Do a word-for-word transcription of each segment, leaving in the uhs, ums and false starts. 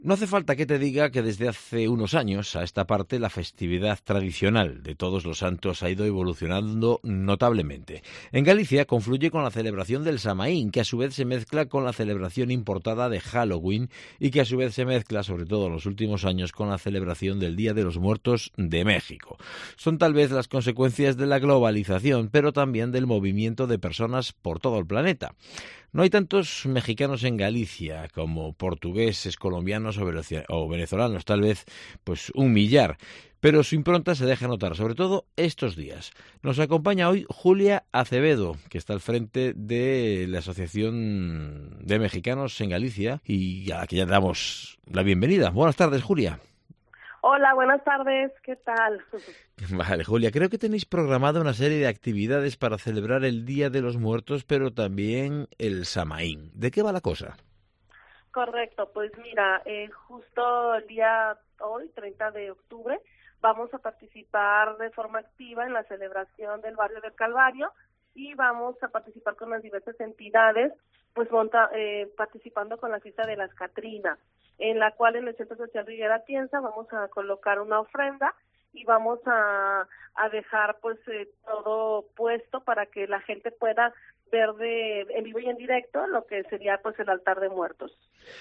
No hace falta que te diga que desde hace unos años a esta parte la festividad tradicional de Todos los Santos ha ido evolucionando notablemente. En Galicia confluye con la celebración del Samaín, que a su vez se mezcla con la celebración importada de Halloween y que a su vez se mezcla, sobre todo en los últimos años, con la celebración del Día de los Muertos de México. Son tal vez las consecuencias de la globalización, pero también del movimiento de personas por todo el planeta. No hay tantos mexicanos en Galicia como portugueses, colombianos o venezolanos, tal vez pues un millar, pero su impronta se deja notar, sobre todo estos días. Nos acompaña hoy Julia Acevedo, que está al frente de la Asociación de Mexicanos en Galicia y a la que ya damos la bienvenida. Buenas tardes, Julia. Hola, buenas tardes, ¿qué tal? Vale, Julia, creo que tenéis programada una serie de actividades para celebrar el Día de los Muertos, pero también el Samaín. ¿De qué va la cosa? Correcto, pues mira, eh, justo el día hoy, treinta de octubre, vamos a participar de forma activa en la celebración del barrio del Calvario y vamos a participar con las diversas entidades, pues monta, eh, participando con la fiesta de las Catrinas, en la cual en el Centro Social Riviera Atienza vamos a colocar una ofrenda y vamos a, a dejar pues eh, todo puesto para que la gente pueda ver de en vivo y en directo lo que sería pues el altar de muertos.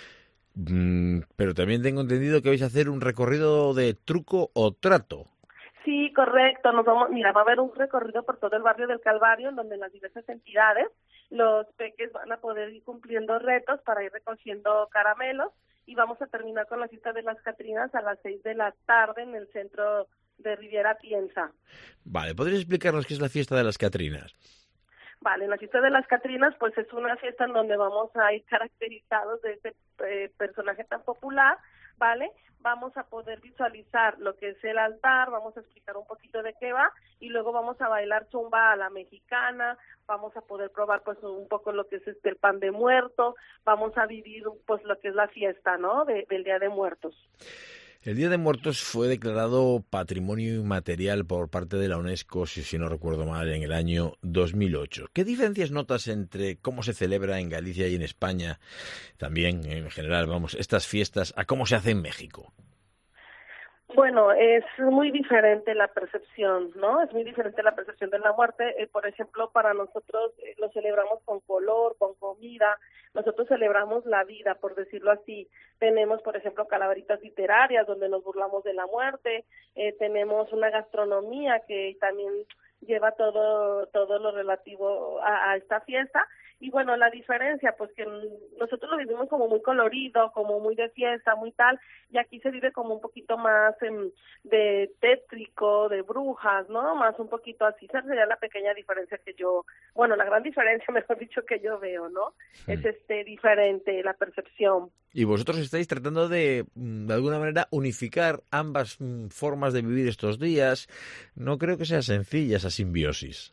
Mm, pero también tengo entendido que vais a hacer un recorrido de truco o trato. Sí, correcto. Nos vamos, mira, va a haber un recorrido por todo el barrio del Calvario, en donde las diversas entidades, los peques van a poder ir cumpliendo retos para ir recogiendo caramelos y vamos a terminar con la fiesta de las Catrinas a las seis de la tarde en el centro de Riviera Atienza. Vale, ¿podrías explicarnos qué es la fiesta de las Catrinas? Vale, la fiesta de las Catrinas pues es una fiesta en donde vamos a ir caracterizados de este eh, personaje tan popular, ¿vale? Vamos a poder visualizar lo que es el altar, vamos a explicar un poquito de qué va y luego vamos a bailar zumba a la mexicana, vamos a poder probar pues un poco lo que es este el pan de muerto, vamos a vivir pues lo que es la fiesta, ¿no? De, del Día de Muertos. El Día de Muertos fue declarado Patrimonio Inmaterial por parte de la UNESCO, si, si no recuerdo mal, en el año dos mil ocho. ¿Qué diferencias notas entre cómo se celebra en Galicia y en España, también en general, vamos, estas fiestas, a cómo se hace en México? Bueno, es muy diferente la percepción, ¿no? Es muy diferente la percepción de la muerte. Eh, por ejemplo, para nosotros eh, lo celebramos con color, con comida. Nosotros celebramos la vida, por decirlo así. Tenemos, por ejemplo, calaveritas literarias donde nos burlamos de la muerte. Eh, tenemos una gastronomía que también lleva todo todo lo relativo a, a esta fiesta. Y bueno, la diferencia, pues que nosotros lo vivimos como muy colorido, como muy de fiesta, muy tal, y aquí se vive como un poquito más eh, de tétrico, de brujas, ¿no? Más un poquito así, esa sería la pequeña diferencia que yo, bueno, la gran diferencia, mejor dicho, que yo veo, ¿no? Hmm. Es este diferente la percepción. Y vosotros estáis tratando de, de alguna manera, unificar ambas formas de vivir estos días. No creo que sea sencilla esa simbiosis.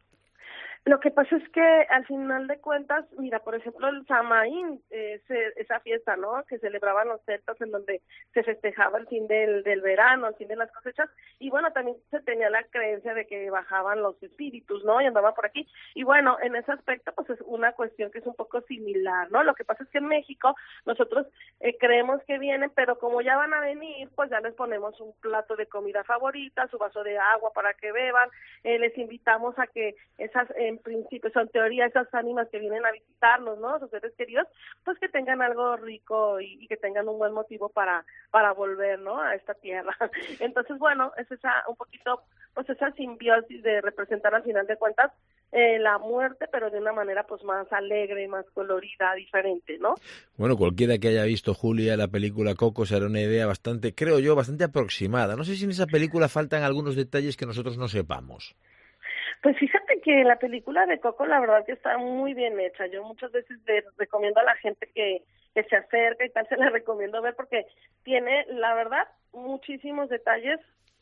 Lo que pasa es que al final de cuentas, mira, por ejemplo, el Samaín, eh, esa fiesta, ¿no?, que celebraban los celtas en donde se festejaba el fin del, del verano, el fin de las cosechas, y bueno, también se tenía la creencia de que bajaban los espíritus, ¿no?, y andaban por aquí, y bueno, en ese aspecto, pues es una cuestión que es un poco similar, ¿no? Lo que pasa es que en México nosotros eh, creemos que vienen, pero como ya van a venir, pues ya les ponemos un plato de comida favorita, su vaso de agua para que beban, eh, les invitamos a que esas... Eh, en principio, son teoría esas ánimas que vienen a visitarnos, ¿no? Sus seres queridos, pues que tengan algo rico y, y que tengan un buen motivo para para volver, ¿no?, a esta tierra. Entonces, bueno, es esa un poquito, pues esa simbiosis de representar al final de cuentas eh, la muerte, pero de una manera pues más alegre, más colorida, diferente, ¿no? Bueno, cualquiera que haya visto, Julia, la película Coco, se hará una idea bastante, creo yo, bastante aproximada. No sé si en esa película faltan algunos detalles que nosotros no sepamos. Pues fíjate que la película de Coco la verdad que está muy bien hecha. Yo muchas veces le recomiendo a la gente que, que se acerque y tal, se la recomiendo ver porque tiene, la verdad, muchísimos detalles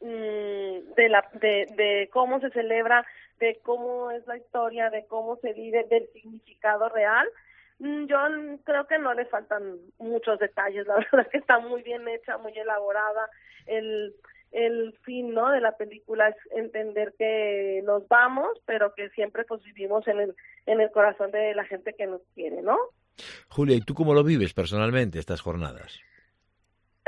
mmm, de la de, de cómo se celebra, de cómo es la historia, de cómo se vive, del significado real. Yo creo que no le faltan muchos detalles, la verdad que está muy bien hecha, muy elaborada. El el fin, ¿no?, de la película es entender que nos vamos, pero que siempre pues vivimos en el en el corazón de la gente que nos quiere, ¿no? Julia, ¿y tú cómo lo vives personalmente estas jornadas?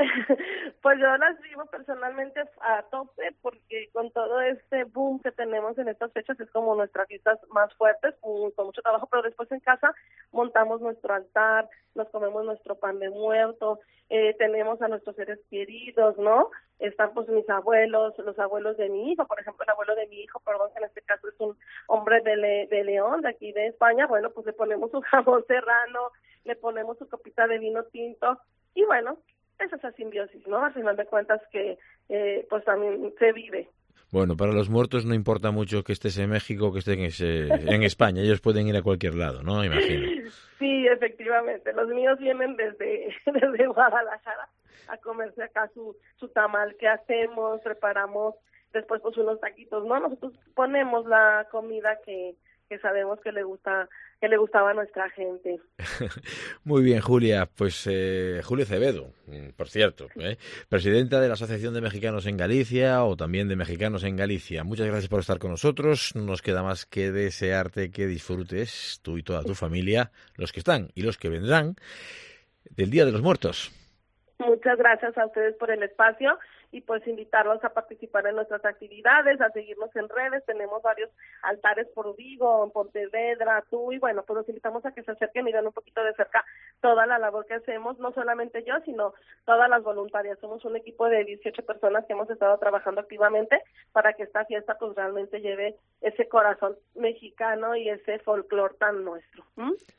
Pues yo las vivo personalmente a tope porque con todo este boom que tenemos en estas fechas es como nuestras fiestas más fuertes, con, con mucho trabajo, pero después en casa montamos nuestro altar, nos comemos nuestro pan de muerto, eh, tenemos a nuestros seres queridos, ¿no? Están pues mis abuelos, los abuelos de mi hijo, por ejemplo, el abuelo de mi hijo, perdón, que en este caso es un hombre de, Le, de León, de aquí de España, bueno, pues le ponemos su jamón serrano, le ponemos su copita de vino tinto, y bueno, es esa simbiosis, ¿no? Al final de cuentas que eh, pues también se vive. Bueno, para los muertos no importa mucho que estés en México o que estés en, ese, en España, ellos pueden ir a cualquier lado, ¿no? Imagino. Sí, efectivamente, los míos vienen desde, desde Guadalajara a comerse acá su, su tamal que hacemos, preparamos después pues unos taquitos, ¿no? Nosotros ponemos la comida que, que sabemos que le gusta que le gustaba a nuestra gente. Muy bien, Julia. Pues eh, Julia Acevedo, por cierto, ¿eh? presidenta de la Asociación de Mexicanos en Galicia o también de Mexicanos en Galicia. Muchas gracias por estar con nosotros. No nos queda más que desearte que disfrutes tú y toda tu familia, los que están y los que vendrán, del Día de los Muertos. Muchas gracias a ustedes por el espacio y pues invitarlos a participar en nuestras actividades, a seguirnos en redes. Tenemos varios altares por Vigo, en Pontevedra, tú, y bueno, pues los invitamos a que se acerquen y vean un poquito de cerca toda la labor que hacemos, no solamente yo, sino todas las voluntarias. Somos un equipo de dieciocho personas que hemos estado trabajando activamente para que esta fiesta pues realmente lleve ese corazón mexicano y ese folclor tan nuestro. ¿Mm?